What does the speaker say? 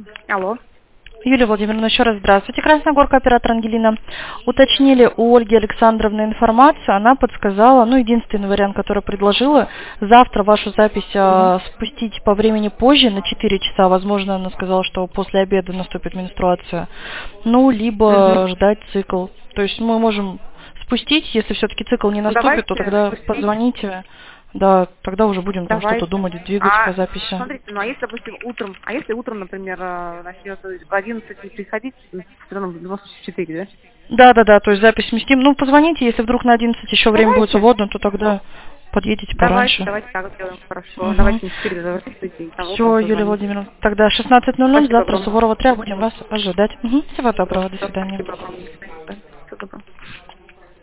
Алло. Юлия Владимировна, еще раз здравствуйте. Красная Горка, оператор Ангелина. Уточнили у Ольги Александровны информацию. Она подсказала, единственный вариант, который предложила, завтра вашу запись спустить по времени позже, на 4 часа. Возможно, она сказала, что после обеда наступит менструация. Либо ждать цикл. То есть мы можем спустить, если все-таки цикл не наступит, то тогда позвоните. Да, тогда уже будем там что-то думать, двигать по записи. Смотрите, а если, допустим, утром, например, начнет в 11 приходить, все равно в 94, да? Да, то есть запись сместим. Позвоните, если вдруг на 11 еще время будет свободно, то тогда подъедете пораньше. Давайте так сделаем, хорошо. Давайте на 4 завершите. Все, Юлия Владимировна, тогда 16:00, завтра Суворова 3, будем вас ожидать. Всего доброго, до свидания. Спасибо. Всего доброго.